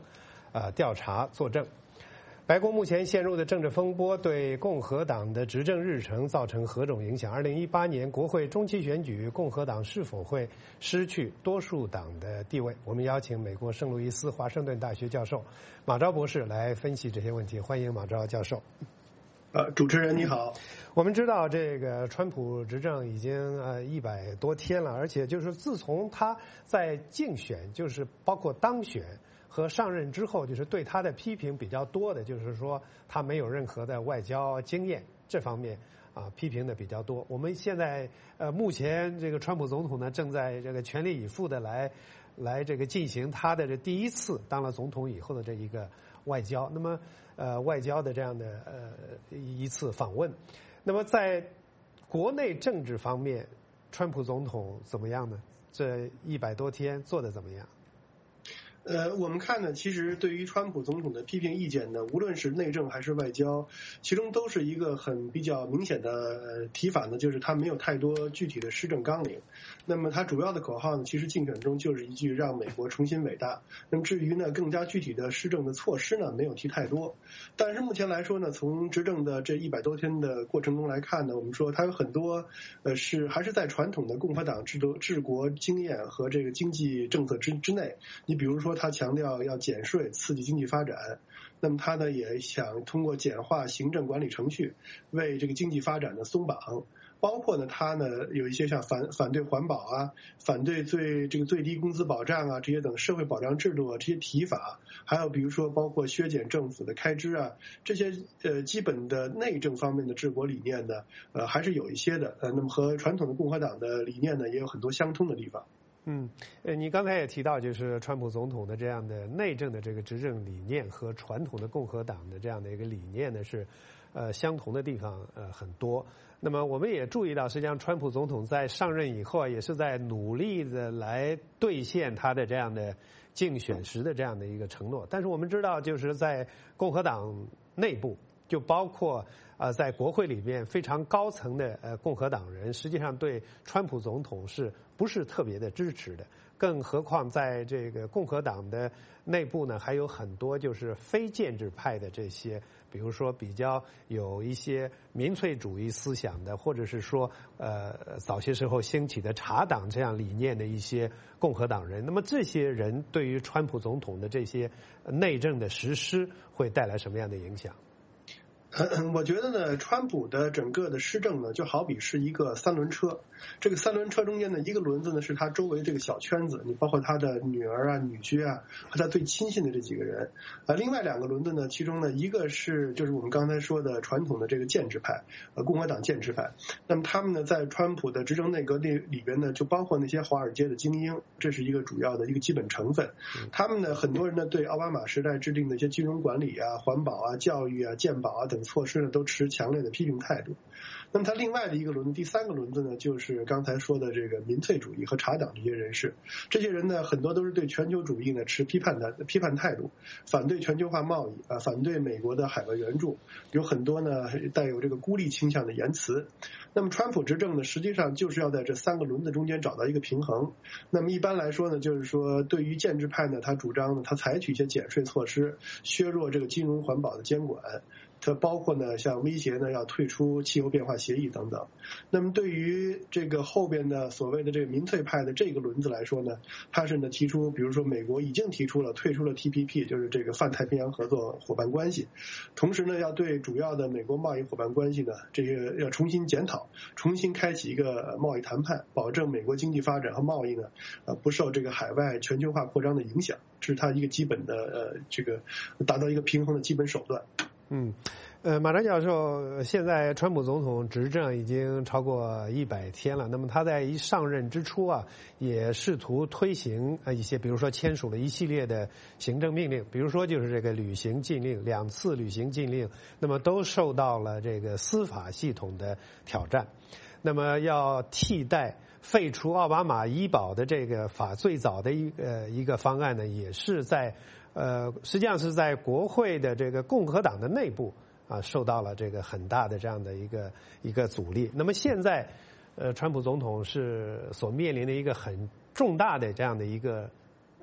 调查作证。白宫目前陷入的政治风波对共和党的执政日程造成何种影响？2018年国会中期选举，共和党是否会失去多数党的地位？我们邀请美国圣路易斯华盛顿大学教授马昭博士来分析这些问题。欢迎马昭教授。 主持人你好。 我们知道这个川普执政已经100多天了，而且就是自从他在竞选，就是包括当选和上任之后，就是对他的批评比较多的，就是说他没有任何的外交经验，这方面批评的比较多。我们现在目前这个川普总统呢，正在这个全力以赴的来这个进行他的这第一次当了总统以后的这一个外交。那么外交的这样的一次访问。那么在国内政治方面，川普总统怎么样呢？这100多天做得怎么样？ 我们看呢，其实对于川普总统的批评意见呢，无论是内政还是外交，其中都是一个比较明显的提法呢，就是他没有太多具体的施政纲领。那么他主要的口号呢，其实竞选中就是一句让美国重新伟大。那么至于呢更加具体的施政的措施呢，没有提太多。但是目前来说呢，从执政的这100多天的过程中来看呢，我们说他有很多还是在传统的共和党治国经验和这个经济政策之内。你比如说他强调要减税刺激经济发展，那么他呢也想通过简化行政管理程序为这个经济发展的松绑，包括呢他呢有一些像反对环保啊，反对最低工资保障啊，这些等社会保障制度啊，这些提法，还有比如说包括削减政府的开支啊，这些基本的内政方面的治国理念呢还是有一些的，那么和传统的共和党的理念呢也有很多相通的地方。 你刚才也提到，就是川普总统的这样的内政的这个执政理念和传统的共和党的这样的一个理念呢是相同的地方很多。那么我们也注意到，实际上川普总统在上任以后也是在努力的来兑现他的这样的竞选时的这样的一个承诺。但是我们知道，就是在共和党内部，就包括在国会里面非常高层的共和党人，实际上对川普总统是不是特别的支持的？更何况在这个共和党的内部呢，还有很多就是非建制派的这些，比如说比较有一些民粹主义思想的，或者是说早些时候兴起的茶党这样理念的一些共和党人。那么这些人对于川普总统的这些内政的实施会带来什么样的影响？ 我觉得呢，川普的整个的施政呢，就好比是一个3轮车。这个3轮车中间的一个轮子呢，是他周围这个小圈子，你包括他的女儿啊、女婿啊，和他最亲信的这几个人。另外2个轮子呢，其中呢一个是就是我们刚才说的传统的这个建制派，共和党建制派。那么他们呢，在川普的执政内阁里边呢，就包括那些华尔街的精英，这是一个主要的一个基本成分。他们呢，很多人呢对奥巴马时代制定的一些金融管理啊、环保啊、教育啊、健保啊等措施呢，都持强烈的批评态度。那么他另外的一个轮子，第3个轮子呢，就是刚才说的这个民粹主义和茶党这些人士。这些人呢，很多都是对全球主义呢持批判态度，反对全球化贸易啊，反对美国的海外援助，有很多呢带有这个孤立倾向的言辞。那么川普执政呢，实际上就是要在这3个轮子中间找到一个平衡。那么一般来说呢，就是说对于建制派呢，他主张呢，他采取一些减税措施，削弱这个金融环保的监管。它包括呢，像威胁呢要退出气候变化协议等等。那么对于这个后边的所谓的这个民粹派的这个轮子来说呢，它是呢提出，比如说美国已经提出了退出了 TPP， 就是这个泛太平洋合作伙伴关系，同时呢要对主要的美国贸易伙伴关系呢这个要重新检讨，重新开启一个贸易谈判，保证美国经济发展和贸易呢不受这个海外全球化扩张的影响，这是它一个基本的这个达到一个平衡的基本手段。 马昭教授，现在川普总统执政已经超过100天了。那么他在一上任之初也试图推行一些，比如说签署了一系列的行政命令，比如说就是这个旅行禁令，2次旅行禁令，那么都受到了这个司法系统的挑战。那么要替代废除奥巴马医保的这个法，最早的一个方案呢，也是在实际上是在国会的这个共和党的内部受到了这个很大的这样的一个阻力。那么现在川普总统是所面临的一个很重大的这样的一个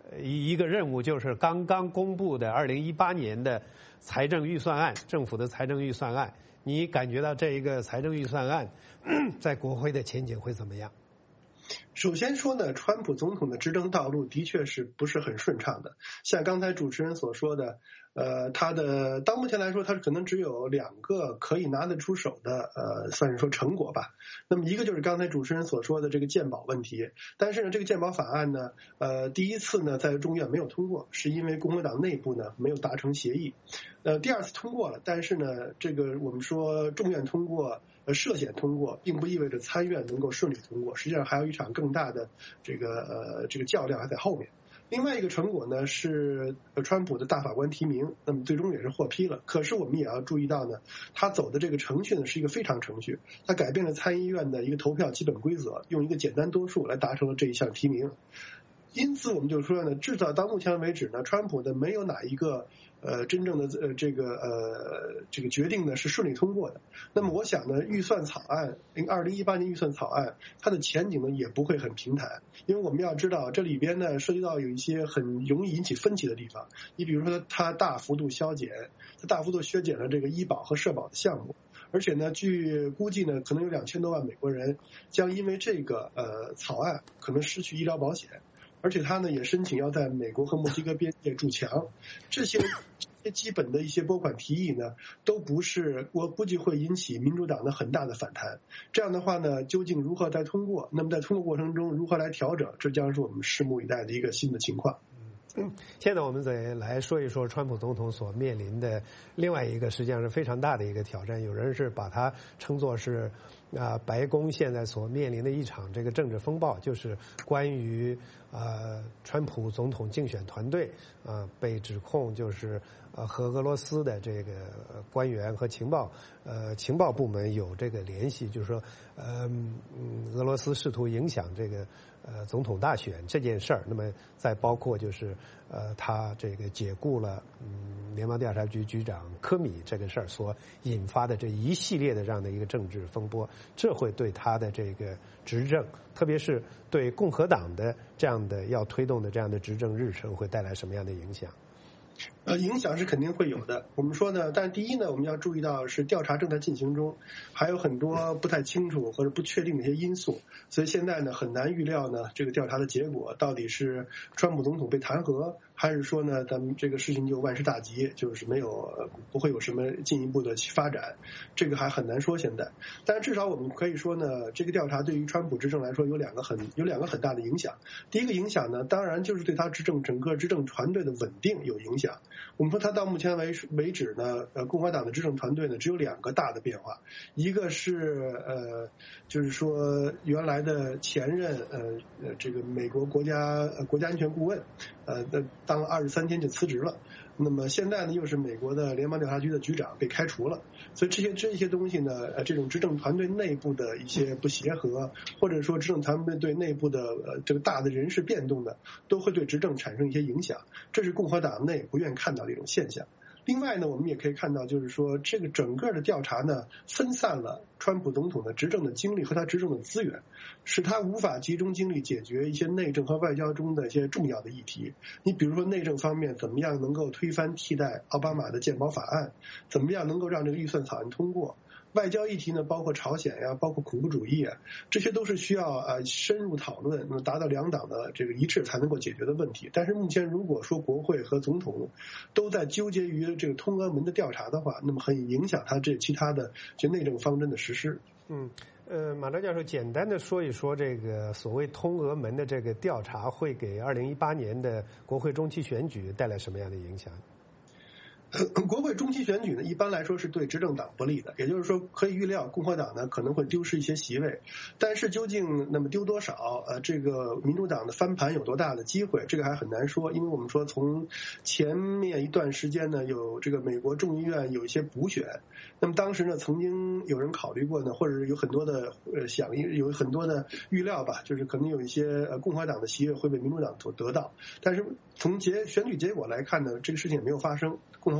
一个任务，就是刚刚公布的2018年的财政预算案，政府的财政预算案。你感觉到这一个财政预算案在国会的前景会怎么样？ 首先说呢，川普总统的执政道路的确是不是很顺畅的。像刚才主持人所说的，他的到目前来说，他可能只有2个可以拿得出手的，算是说成果吧。那么一个就是刚才主持人所说的这个健保问题，但是呢，这个健保法案呢，第一次呢在众议院没有通过，是因为共和党内部呢没有达成协议。第2次通过了，但是呢，这个我们说众院通过。涉险通过，并不意味着参院能够顺利通过，实际上还有一场更大的这个较量还在后面。另外一个成果呢是川普的大法官提名，那么最终也是获批了。可是我们也要注意到呢，他走的这个程序呢是一个非常程序，他改变了参议院的一个投票基本规则，用一个简单多数来达成了这一项提名。因此我们就说呢，至少到目前为止呢，川普的没有哪一个真正的这个决定呢是顺利通过的。那么我想呢，预算草案2018年预算草案，它的前景呢也不会很平坦，因为我们要知道这里边呢涉及到有一些很容易引起分歧的地方。你比如说它大幅度削减了这个医保和社保的项目。而且呢，据估计呢，可能有2000多万美国人将因为这个草案可能失去医疗保险。而且他呢也申请要在美国和墨西哥边界筑墙，这些基本的一些拨款提议呢，都不是，我估计会引起民主党的很大的反弹。这样的话呢，究竟如何来通过？那么在通过过程中如何来调整？这将是我们拭目以待的一个新的情况。 现在我们再来说一说川普总统所面临的另外一个实际上是非常大的一个挑战，有人是把它称作是白宫现在所面临的一场这个政治风暴，就是关于川普总统竞选团队被指控就是和俄罗斯的这个官员和情报部门有这个联系，就是说俄罗斯试图影响这个总统大选这件事儿。那么再包括就是他这个解雇了联邦调查局局长科米这个事儿所引发的这一系列的这样的一个政治风波，这会对他的这个执政，特别是对共和党的这样的要推动的这样的执政日程会带来什么样的影响？ 影响是肯定会有的。我们说呢，但第一呢，我们要注意到是调查正在进行中，还有很多不太清楚或者不确定的一些因素，所以现在呢很难预料呢这个调查的结果到底是川普总统被弹劾，还是说呢咱们这个事情就万事大吉，就是不会有什么进一步的发展，这个还很难说现在。但是至少我们可以说呢，这个调查对于川普执政来说有两个很大的影响。第一个影响呢，当然就是对他整个执政团队的稳定有影响。我们说他到目前为止呢，共和党的执政团队呢只有2个大的变化，一个是就是说原来的前任这个美国国家安全顾问当了23天就辞职了。那么现在呢，又是美国的联邦调查局的局长被开除了，所以这些东西呢，这种执政团队内部的一些不协和，或者说执政团队内部的这个大的人事变动呢，都会对执政产生一些影响，这是共和党内不愿看到的一种现象。另外呢，我们也可以看到，就是说这个整个的调查呢，分散了川普总统的执政的精力和他执政的资源，使他无法集中精力解决一些内政和外交中的一些重要的议题。你比如说内政方面，怎么样能够推翻替代奥巴马的健保法案，怎么样能够让这个预算草案通过。外交议题呢，包括朝鲜呀，包括恐怖主义啊，这些都是需要深入讨论，那么达到2党的这个一致才能够解决的问题。但是目前如果说国会和总统都在纠结于这个通俄门的调查的话，那么很影响他其他的内政方针的实施。 马昭教授简单的说一说这个所谓通俄门的这个调查会给2018年的国会中期选举带来什么样的影响？ 国会中期选举呢，一般来说是对执政党不利的，也就是说可以预料共和党呢可能会丢失一些席位，但是究竟那么丢多少，这个民主党的翻盘有多大的机会，这个还很难说。因为我们说从前面一段时间呢，有这个美国众议院有一些补选，那么当时呢曾经有人考虑过呢，或者有很多的有很多的预料吧，就是可能有一些共和党的席位会被民主党所得到，但是从选举结果来看呢，这个事情也没有发生，共和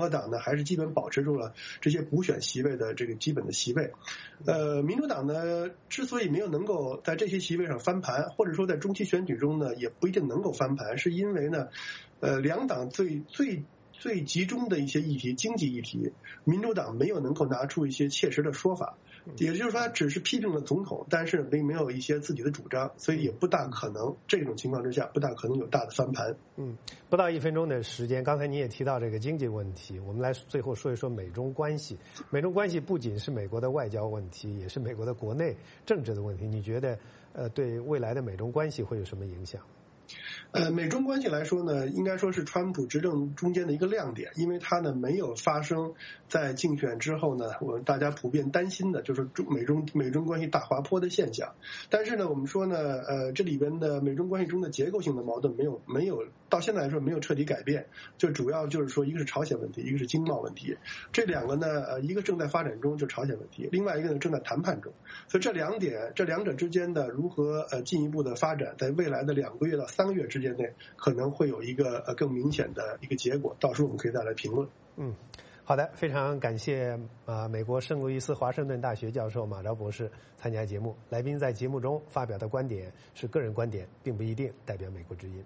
和党呢还是基本保持住了这些补选席位的这个基本的席位。民主党呢之所以没有能够在这些席位上翻盘，或者说在中期选举中呢也不一定能够翻盘，是因为呢两党最集中的一些议题，经济议题，民主党没有能够拿出一些切实的说法，也就是说他只是批评了总统，但是并没有一些自己的主张，所以也不大可能，这种情况之下不大可能有大的翻盘。 不到1分钟的时间，刚才你也提到这个经济问题，我们来最后说一说美中关系。美中关系不仅是美国的外交问题，也是美国的国内政治的问题。你觉得对未来的美中关系会有什么影响？ 美中关系来说呢，应该说是川普执政中间的一个亮点，因为它呢没有发生在竞选之后呢，我们大家普遍担心的就是美中关系大滑坡的现象。但是呢，我们说呢，这里边的美中关系中的结构性的矛盾没有到现在来说没有彻底改变，就主要就是说一个是朝鲜问题，一个是经贸问题，这两个呢，一个正在发展中，就朝鲜问题，另外一个呢正在谈判中，所以这两者之间的如何进一步的发展，在未来的2个月到3个月之间内，可能会有一个更明显的一个结果，到时候我们可以再来评论。 好的，非常感谢美国圣路易斯华盛顿大学教授马昭博士参加节目。来宾在节目中发表的观点是个人观点，并不一定代表美国之音。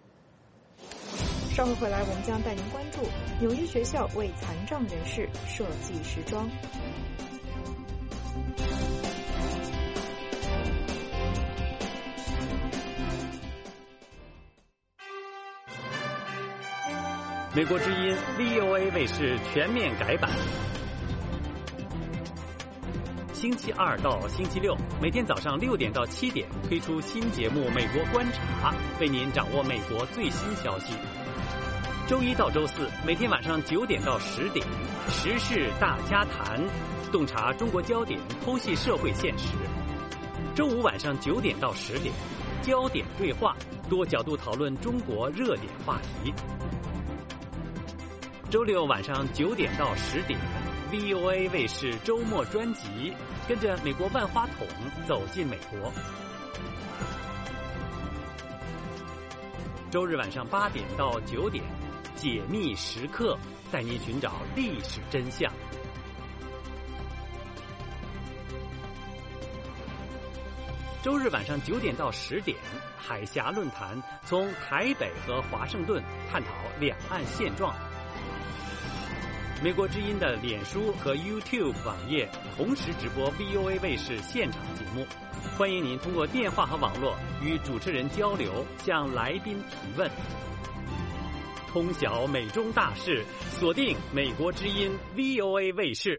稍后回来，我们将带您关注纽约学校为残障人士设计时装。 美国之音 VOA 卫视全面改版，星期2到星期6每天早上6点到7点推出新节目《美国观察》，为您掌握美国最新消息。周1到周4每天晚上9点到10点，时事大家谈，洞察中国焦点，剖析社会现实。周5晚上9点到10点，焦点对话，多角度讨论中国热点话题。周6晚上9点到10点 ，VOA 卫视周末专辑，跟着美国万花筒走进美国。周日晚上8点到9点，解密时刻，带您寻找历史真相。周日晚上9点到10点，海峡论坛，从台北和华盛顿探讨两岸现状。美国之音的脸书和 YouTube 网页同时直播 VOA 卫视现场节目，欢迎您通过电话和网络与主持人交流，向来宾提问。通晓美中大事，锁定美国之音 VOA 卫视。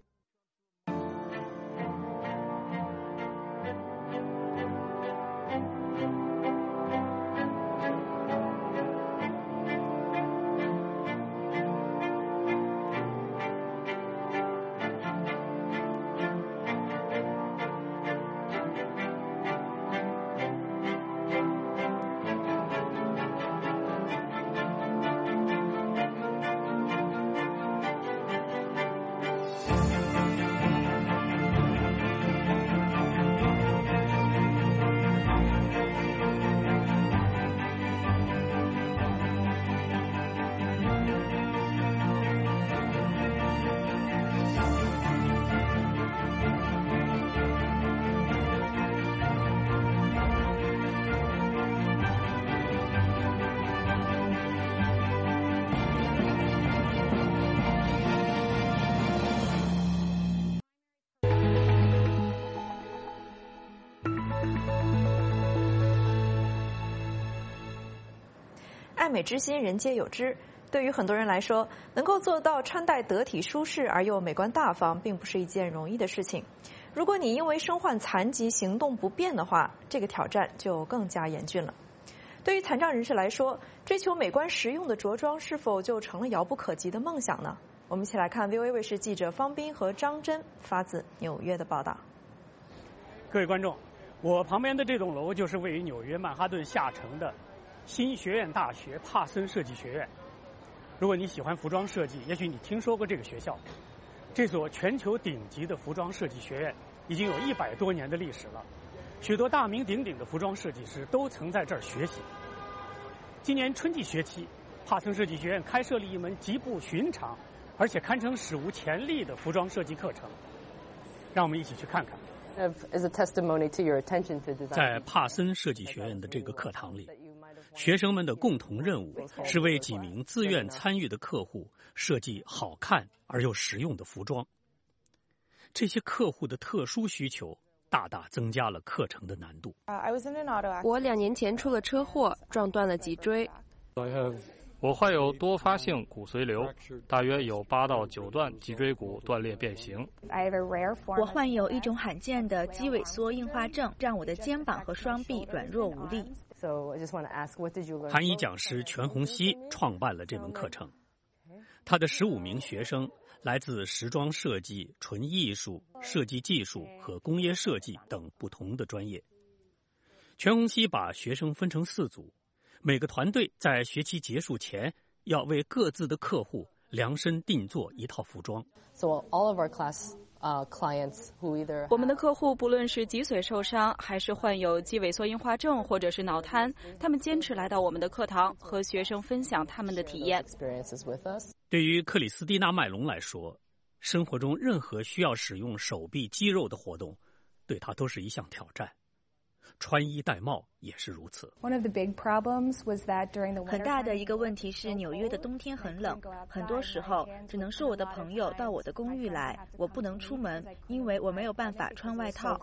爱美之心，人皆有之。对于很多人来说，能够做到穿戴得体舒适而又美观大方，并不是一件容易的事情。如果你因为身患残疾行动不便的话，这个挑战就更加严峻了。对于残障人士来说，追求美观实用的着装是否就成了遥不可及的梦想呢？我们一起来看 VOA 卫视记者方斌和张真发自纽约的报道。 各位观众，我旁边的这栋楼就是位于纽约曼哈顿下城的新学院大学帕森设计学院。如果你喜欢服装设计，也许你听说过这个学校。这所全球顶级的服装设计学院已经有100多年的历史了，许多大名鼎鼎的服装设计师都曾在这儿学习。今年春季学期，帕森设计学院开设了一门极不寻常而且堪称史无前例的服装设计课程。让我们一起去看看。 在帕森设计学院的这个课堂里，学生们的共同任务是为几名自愿参与的客户设计好看而又实用的服装。这些客户的特殊需求大大增加了课程的难度。 我2年前出了车祸，撞断了脊椎。 我患有多发性骨髓瘤，大约有8到9段脊椎骨断裂变形。 我患有一种罕见的肌萎缩硬化症，让我的肩膀和双臂软弱无力。 韩裔讲师全红熙创办了这门课程，他的15名学生来自时装设计、纯艺术、设计技术和工业设计等不同的专业。全红熙把学生分成4组，每个团队在学期结束前要为各自的客户量身定做一套服装。 我们的客户不论是脊髓受伤，还是患有肌萎缩硬化症，或者是脑瘫，他们坚持来到我们的课堂，和学生分享他们的体验。 对于克里斯蒂娜·麦隆来说，生活中任何需要使用手臂肌肉的活动，对她都是一项挑战。穿衣戴帽也是如此。 很大的一个问题是，纽约的冬天很冷，很多时候只能是我的朋友到我的公寓来，我不能出门，因为我没有办法穿外套。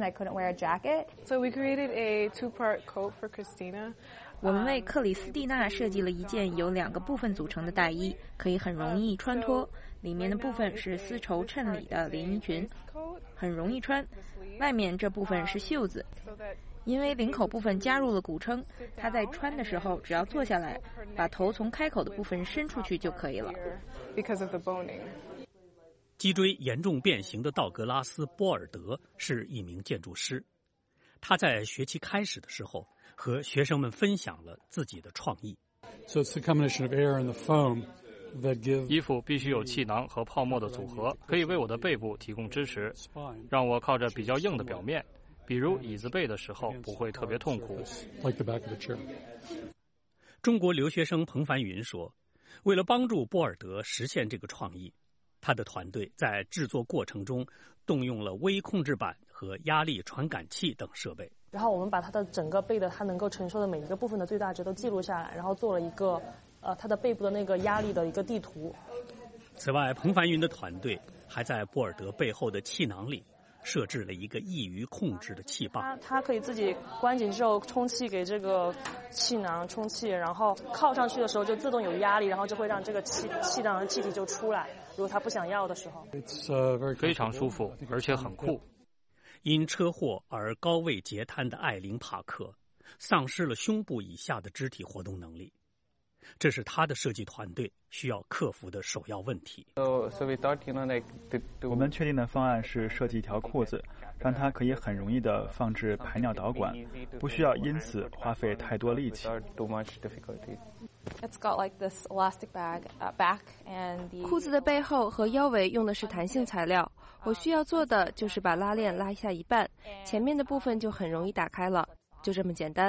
我们为克里斯蒂娜设计了一件由2个部分组成的大衣，可以很容易穿脱。里面的部分是丝绸衬里的连衣裙，很容易穿。外面这部分是袖子，因为领口部分加入了骨撑，它在穿的时候只要坐下来，把头从开口的部分伸出去就可以了。 脊椎严重变形的道格拉斯·波尔德是一名建筑师，他在学期开始的时候和学生们分享了自己的创意。 衣服必须有气囊和泡沫的组合，可以为我的背部提供支持，让我靠着比较硬的表面，比如椅子背的时候不会特别痛苦。 中国留学生彭凡云说，为了帮助波尔德实现这个创意，他的团队在制作过程中动用了微控制板和压力传感器等设备。 然后我们把他的整个背的他能够承受的每一个部分的最大值都记录下来，然后做了一个他的背部的那个压力的一个地图。 此外，彭凡云的团队还在波尔德背后的气囊里设置了一个易于控制的气泵。 它可以自己关紧之后充气给这个气囊充气，然后靠上去的时候就自动有压力，然后就会让这个气囊的气体就出来，如果他不想要的时候。 非常舒服，而且很酷。 因车祸而高位截瘫的艾琳·帕克丧失了胸部以下的肢体活动能力，这是他的设计团队需要克服的首要问题。 我们确定的方案是设计一条裤子，让它可以很容易地放置排尿导管，不需要因此花费太多力气。 裤子的背后和腰围用的是弹性材料，我需要做的就是把拉链拉下一半，前面的部分就很容易打开了，就这么简单。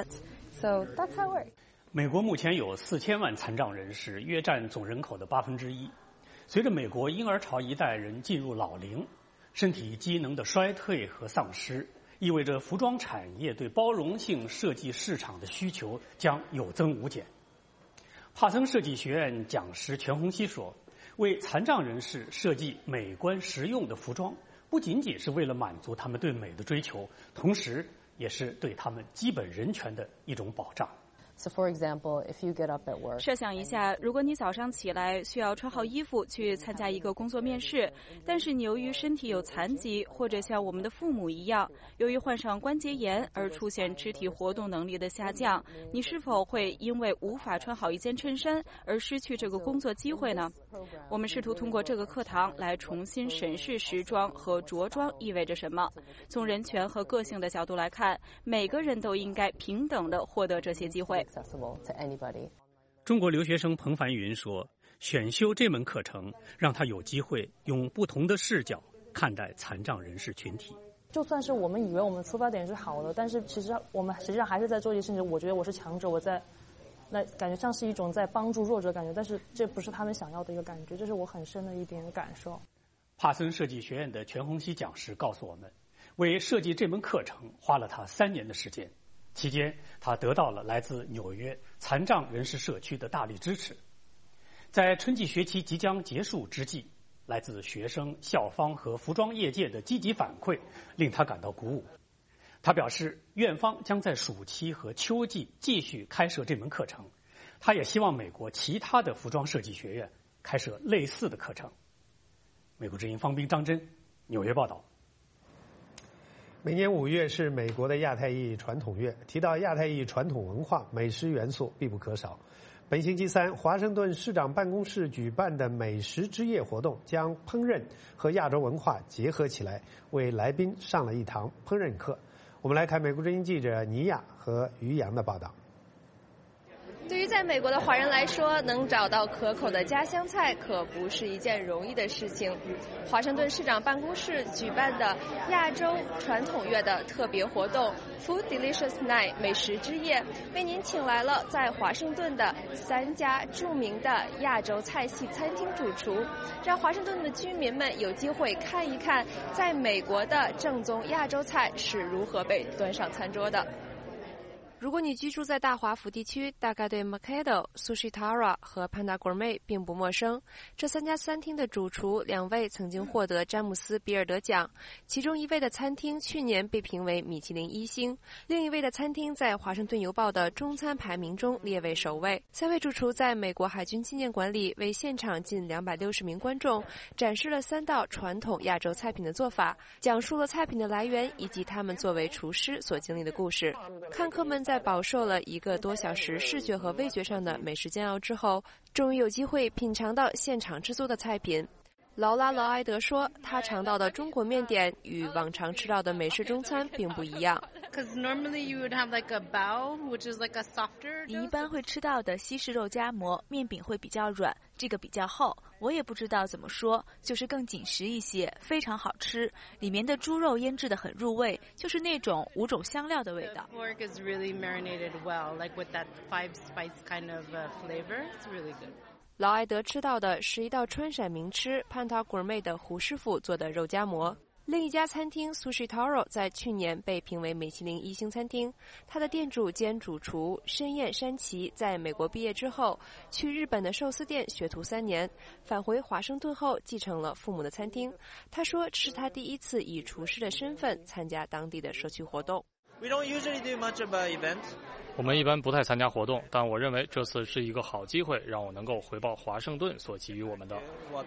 美国目前有4000万残障人士，约占总人口的1%。随着美国婴儿潮一代人进入老龄，身体机能的衰退和丧失，意味着服装产业对包容性设计市场的需求将有增无减。帕森设计学院讲师全红熙说，为残障人士设计美观实用的服装，不仅仅是为了满足他们对美的追求，同时也是对他们基本人权的一种保障。 设想一下，如果你早上起来需要穿好衣服去参加一个工作面试，但是你由于身体有残疾，或者像我们的父母一样，由于患上关节炎而出现肢体活动能力的下降，你是否会因为无法穿好一件衬衫而失去这个工作机会呢？我们试图通过这个课堂来重新审视时装和着装意味着什么。从人权和个性的角度来看，每个人都应该平等地获得这些机会。 中国留学生彭凡云说，选修这门课程让他有机会用不同的视角看待残障人士群体。 就算是我们以为我们出发点是好的，但是其实我们实际上还是在做一些事情。我觉得我是强者，我在那感觉像是一种在帮助弱者感觉，但是这不是他们想要的一个感觉，这是我很深的一点感受。 帕森设计学院的全红熙讲师告诉我们，为设计这门课程花了他3年的时间，期间他得到了来自纽约残障人士社区的大力支持。在春季学期即将结束之际，来自学生、校方和服装业界的积极反馈令他感到鼓舞。他表示，院方将在暑期和秋季继续开设这门课程。他也希望美国其他的服装设计学院开设类似的课程。美国之音方斌、张真，纽约报道。 每年5月是美国的亚太裔传统月，提到亚太裔传统文化，美食元素必不可少。本星期三，华盛顿市长办公室举办的美食之夜活动，将烹饪和亚洲文化结合起来，为来宾上了一堂烹饪课。我们来看美国之音记者尼亚和于洋的报道。 对于在美国的华人来说，能找到可口的家乡菜可不是一件容易的事情。华盛顿市长办公室举办的亚洲传统月的特别活动 Food Delicious Night 美食之夜，为您请来了在华盛顿的3家著名的亚洲菜系餐厅主厨，让华盛顿的居民们有机会看一看在美国的正宗亚洲菜是如何被端上餐桌的。如果你居住在大华府地区，大概对 Mikado、Sushi Tara 和 Panda Gourmet 并不陌生。这3家餐厅的主厨2位曾经获得詹姆斯·比尔德奖，其中1位的餐厅去年被评为米其林1星，另1位的餐厅在华盛顿邮报的中餐排名中列为首位。3位主厨在美国海军纪念馆里为现场近260名观众展示了3道传统亚洲菜品的做法，讲述了菜品的来源以及他们作为厨师所经历的故事。看客们在饱受了1个多小时视觉和味觉上的美食煎熬之后，终于有机会品尝到现场制作的菜品。劳拉·劳埃德说，他尝到的中国面点与往常吃到的美式中餐并不一样。 你一般会吃到的西式肉夹馍，面饼会比较软，这个比较厚，我也不知道怎么说，就是更紧实一些，非常好吃。里面的猪肉腌制得很入味，就是那种5种香料的味道。 劳埃德吃到的是一道川陕名吃Panda Gourmet的胡师傅做的肉夹馍。另一家餐厅 Sushi Taro 在去年被评为米其林1星餐厅，他的店主兼主厨深彦山崎在美国毕业之后，去日本的寿司店学徒3年，返回华盛顿后继承了父母的餐厅。他说，这是他第1次以厨师的身份参加当地的社区活动。 我们一般不太参加活动，但我认为这次是一个好机会，让我能够回报华盛顿所给予我们的。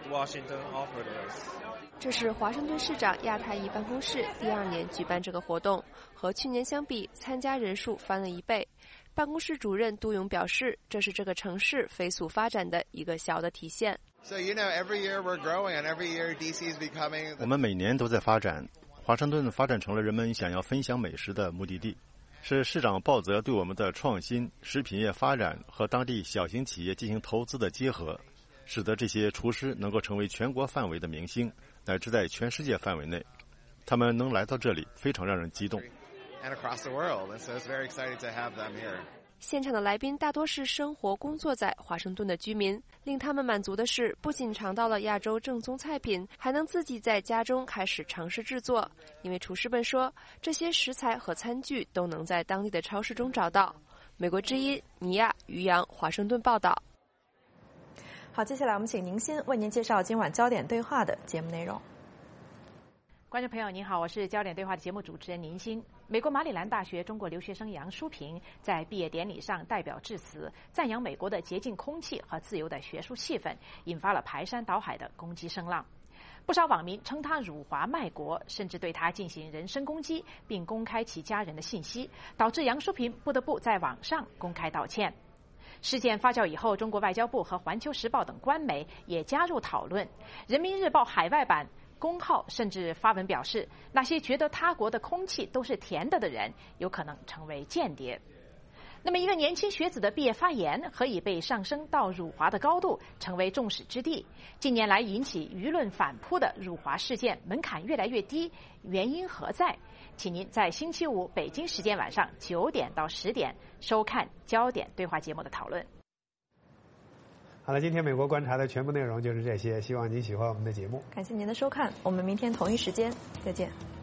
这是华盛顿市长亚太裔办公室第2年举办这个活动，和去年相比，参加人数翻了1倍。办公室主任杜勇表示，这是这个城市飞速发展的一个小的体现。 我们每年都在发展，华盛顿发展成了人们想要分享美食的目的地，是市长鲍泽对我们的创新、食品业发展和当地小型企业进行投资的结合，使得这些厨师能够成为全国范围的明星，乃至在全世界范围内。他们能来到这里，非常让人激动。 现场的来宾大多是生活工作在华盛顿的居民，令他们满足的是，不仅尝到了亚洲正宗菜品，还能自己在家中开始尝试制作。因为厨师们说，这些食材和餐具都能在当地的超市中找到。美国之音尼亚、于洋，华盛顿报道。 好，接下来我们请宁鑫为您介绍今晚焦点对话的节目内容。 观众朋友您好，我是焦点对话的节目主持人宁鑫。美国马里兰大学中国留学生杨淑萍在毕业典礼上代表致辞，赞扬美国的洁净空气和自由的学术气氛，引发了排山倒海的攻击声浪。不少网民称她辱华卖国，甚至对她进行人身攻击，并公开其家人的信息，导致杨淑萍不得不在网上公开道歉。事件发酵以后，中国外交部和环球时报等官媒也加入讨论。人民日报海外版公号甚至发文表示，那些觉得他国的空气都是甜的人，有可能成为间谍。 那么，一个年轻学子的毕业发言何以被上升到辱华的高度，成为众矢之的？近年来引起舆论反扑的辱华事件门槛越来越低，原因何在？请您在星期五北京时间晚上9点到10点收看焦点对话节目的讨论。 好了，今天美国观察的全部内容就是这些，希望您喜欢我们的节目。 感谢您的收看，我们明天同一时间再见。